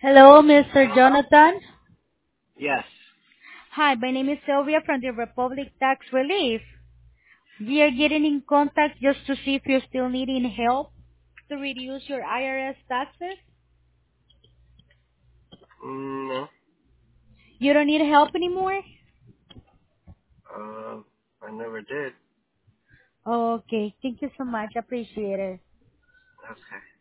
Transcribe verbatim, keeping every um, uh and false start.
Hello, mister Jonathan. Yes. Hi, my name is Sylvia from the Republic Tax Relief. We are getting in contact just to see if you're still needing help to reduce your I R S taxes. Mm, no. You don't need help anymore? Uh, I never did. Okay, thank you so much. Appreciate it. Okay.